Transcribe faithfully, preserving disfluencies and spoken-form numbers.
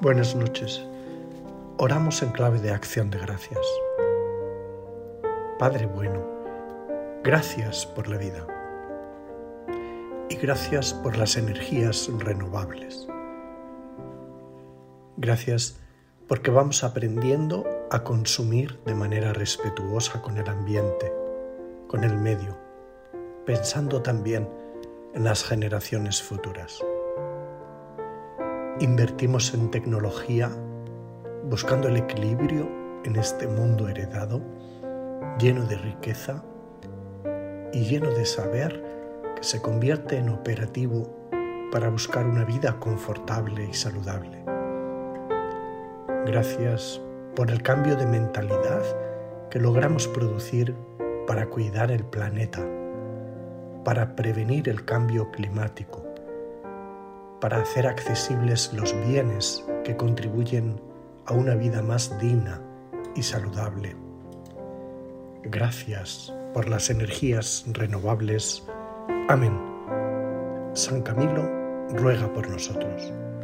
Buenas noches. Oramos en clave de acción de gracias. Padre bueno, gracias por la vida y gracias por las energías renovables. Gracias porque vamos aprendiendo a consumir de manera respetuosa con el ambiente, con el medio, pensando también en las generaciones futuras. Invertimos en tecnología buscando el equilibrio en este mundo heredado, lleno de riqueza y lleno de saber que se convierte en operativo para buscar una vida confortable y saludable. Gracias por el cambio de mentalidad que logramos producir para cuidar el planeta, para prevenir el cambio climático, para hacer accesibles los bienes que contribuyen a una vida más digna y saludable. Gracias por las energías renovables. Amén. San Camilo ruega por nosotros.